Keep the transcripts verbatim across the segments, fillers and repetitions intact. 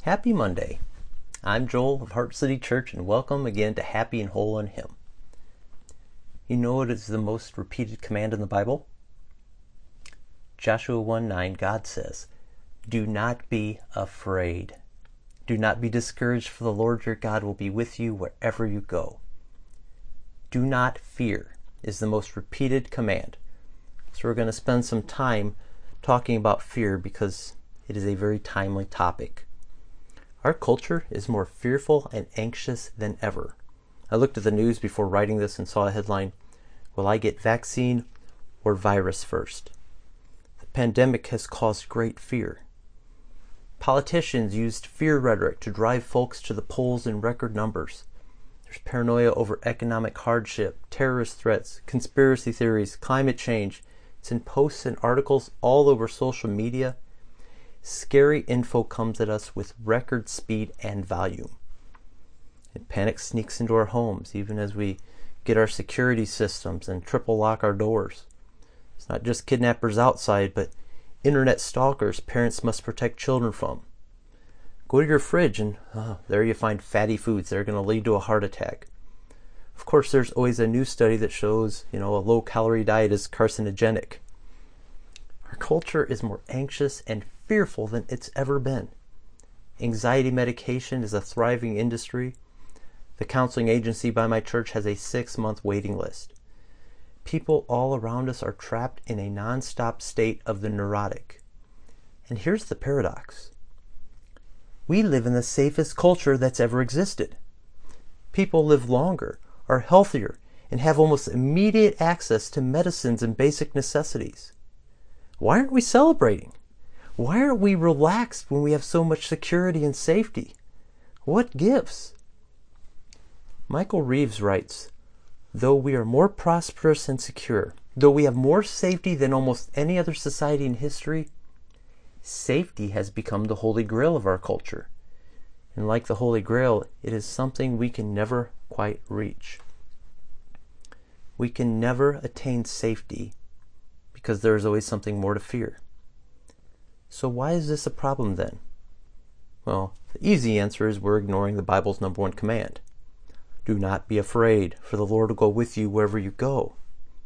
Happy Monday. I'm Joel of Heart City Church, and welcome again to Happy and Whole in Him. You know what is the most repeated command in the Bible? Joshua one nine, God says, "Do not be afraid. Do not be discouraged, for the Lord your God will be with you wherever you go." Do not fear is the most repeated command. So we're going to spend some time talking about fear because it is a very timely topic. Our culture is more fearful and anxious than ever. I looked at the news before writing this and saw a headline, "Will I get vaccine or virus first?" The pandemic has caused great fear. Politicians used fear rhetoric to drive folks to the polls in record numbers. There's paranoia over economic hardship, terrorist threats, conspiracy theories, climate change. It's in posts and articles all over social media. Scary info comes at us with record speed and volume. And panic sneaks into our homes, even as we get our security systems and triple lock our doors. It's not just kidnappers outside, but internet stalkers parents must protect children from. Go to your fridge and oh, there you find fatty foods that are going to lead to a heart attack. Of course, there's always a new study that shows, you know, a low-calorie diet is carcinogenic. Our culture is more anxious and fearful than it's ever been. Anxiety medication is a thriving industry. The counseling agency by my church has a six-month waiting list. People all around us are trapped in a non-stop state of the neurotic. And here's the paradox. We live in the safest culture that's ever existed. People live longer, are healthier, and have almost immediate access to medicines and basic necessities. Why aren't we celebrating? Why aren't we relaxed when we have so much security and safety? What gives? Michael Reeves writes, "Though we are more prosperous and secure, though we have more safety than almost any other society in history, safety has become the holy grail of our culture. And like the holy grail, it is something we can never quite reach." We can never attain safety because there is always something more to fear. So why is this a problem then? Well, the easy answer is we're ignoring the Bible's number one command. Do not be afraid, for the Lord will go with you wherever you go.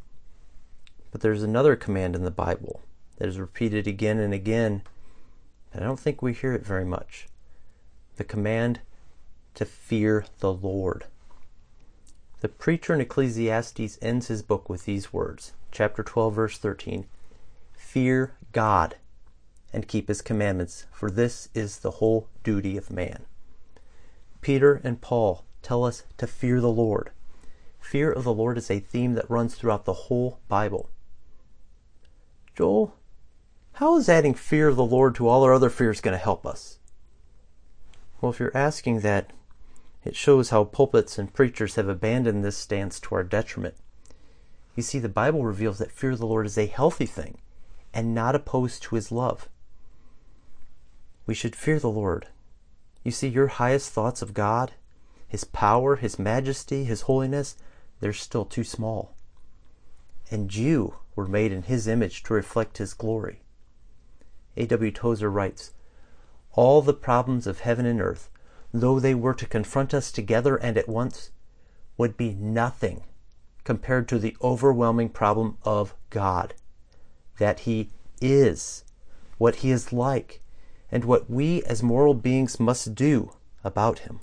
But there's another command in the Bible that is repeated again and again, and I don't think we hear it very much. The command to fear the Lord. The preacher in Ecclesiastes ends his book with these words, chapter twelve, verse thirteen, "Fear God and keep his commandments, for this is the whole duty of man." Peter and Paul tell us to fear the Lord. Fear of the Lord is a theme that runs throughout the whole Bible. Joel, how is adding fear of the Lord to all our other fears going to help us? Well, if you're asking that, it shows how pulpits and preachers have abandoned this stance to our detriment. You see, the Bible reveals that fear of the Lord is a healthy thing and not opposed to his love. We should fear the Lord. You see, your highest thoughts of God, his power, his majesty, his holiness, they're still too small. And you were made in his image to reflect his glory. A W Tozer writes, "All the problems of heaven and earth, though they were to confront us together and at once, would be nothing compared to the overwhelming problem of God, that he is, what he is like, and what we as moral beings must do about him."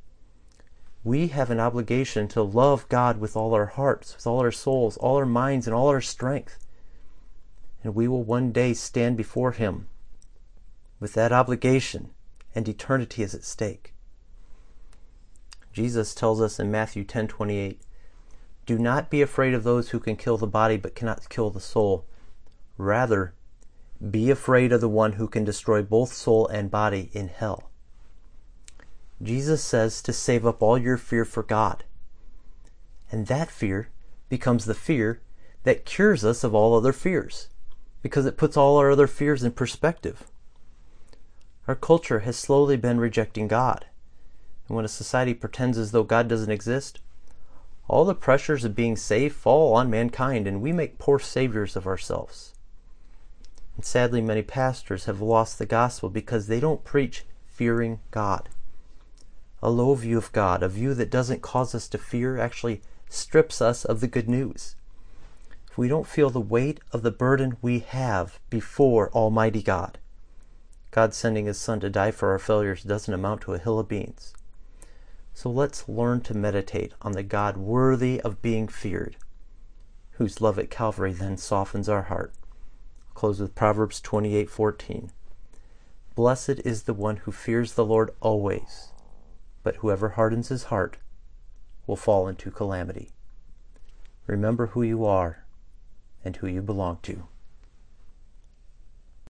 We have an obligation to love God with all our hearts, with all our souls, all our minds, and all our strength. And we will one day stand before him with that obligation, and eternity is at stake. Jesus tells us in Matthew ten twenty-eight, "Do not be afraid of those who can kill the body but cannot kill the soul. Rather, be afraid of the one who can destroy both soul and body in hell." Jesus says to save up all your fear for God. And that fear becomes the fear that cures us of all other fears, because it puts all our other fears in perspective. Our culture has slowly been rejecting God. And when a society pretends as though God doesn't exist, all the pressures of being saved fall on mankind, and we make poor saviors of ourselves. And sadly, many pastors have lost the gospel because they don't preach fearing God. A low view of God, a view that doesn't cause us to fear, actually strips us of the good news. If we don't feel the weight of the burden we have before Almighty God, God sending His Son to die for our failures doesn't amount to a hill of beans. So let's learn to meditate on the God worthy of being feared, whose love at Calvary then softens our heart. I'll close with Proverbs twenty-eight fourteen. Blessed is the one who fears the Lord always, but whoever hardens his heart will fall into calamity. Remember who you are and who you belong to.